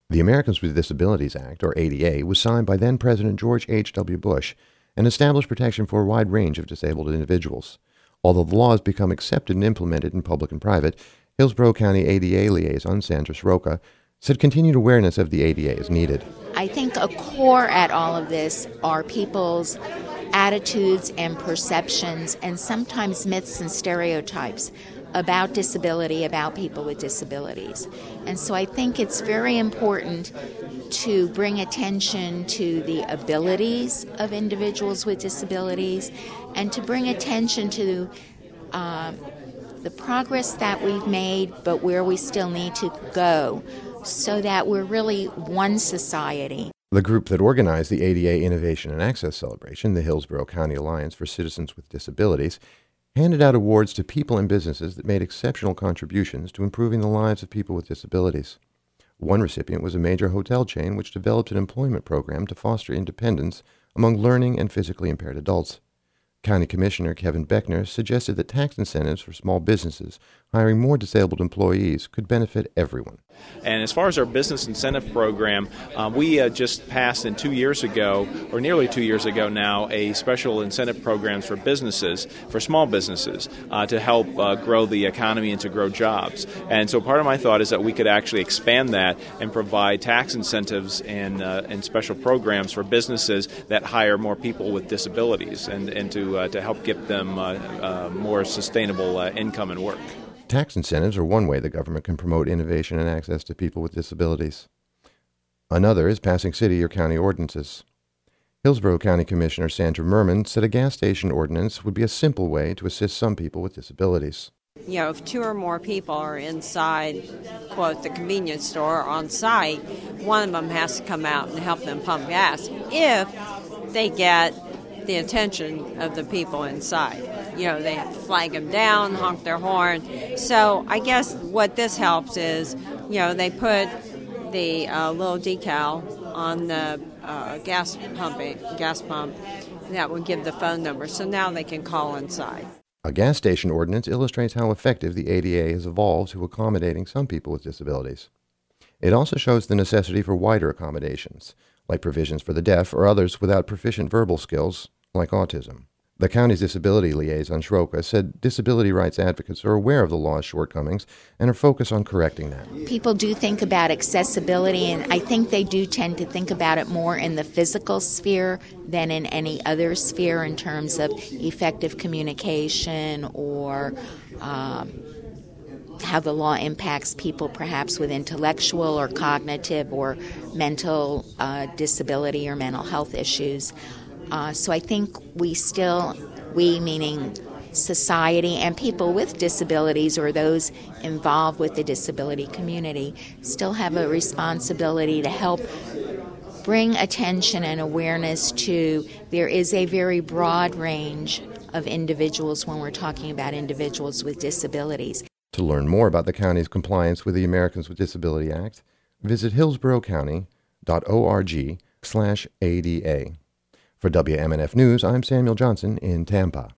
The Americans with Disabilities Act, or ADA, was signed by then-President George H.W. Bush and established protection for a wide range of disabled individuals. Although the law has become accepted and implemented in public and private, Hillsborough County ADA liaison Sandra Sroka said continued awareness of the ADA is needed. I think a core at all of this are people's attitudes and perceptions and sometimes myths and stereotypes about disability, about people with disabilities. And so I think it's very important to bring attention to the abilities of individuals with disabilities and to bring attention to the progress that we've made, but where we still need to go, so that we're really one society. The group that organized the ADA Innovation and Access Celebration, the Hillsborough County Alliance for Citizens with Disabilities, handed out awards to people and businesses that made exceptional contributions to improving the lives of people with disabilities. One recipient was a major hotel chain which developed an employment program to foster independence among learning and physically impaired adults. County Commissioner Kevin Beckner suggested that tax incentives for small businesses hiring more disabled employees could benefit everyone. And as far as our business incentive program, we just passed in 2 years ago, or nearly 2 years ago now, a special incentive programs for businesses, for small businesses, to help grow the economy and to grow jobs. And so part of my thought is that we could actually expand that and provide tax incentives and special programs for businesses that hire more people with disabilities and to help get them more sustainable income and work. Tax incentives are one way the government can promote innovation and access to people with disabilities. Another is passing city or county ordinances. Hillsborough County Commissioner Sandra Merman said a gas station ordinance would be a simple way to assist some people with disabilities. You know, if 2 or more people are inside, quote, the convenience store on site, one of them has to come out and help them pump gas if they get the attention of the people inside. You know, they flag them down, honk their horn. So I guess what this helps is, you know, they put the little decal on the gas pump that would give the phone number. So now they can call inside. A gas station ordinance illustrates how effective the ADA has evolved to accommodating some people with disabilities. It also shows the necessity for wider accommodations, like provisions for the deaf or others without proficient verbal skills, like autism. The county's disability liaison, Sroka, said disability rights advocates are aware of the law's shortcomings and are focused on correcting that. People do think about accessibility, and I think they do tend to think about it more in the physical sphere than in any other sphere in terms of effective communication or how the law impacts people perhaps with intellectual or cognitive or mental disability or mental health issues. So I think we meaning society and people with disabilities or those involved with the disability community, still have a responsibility to help bring attention and awareness to there is a very broad range of individuals when we're talking about individuals with disabilities. To learn more about the county's compliance with the Americans with Disabilities Act, visit hillsboroughcounty.org/ADA. For WMNF News, I'm Samuel Johnson in Tampa.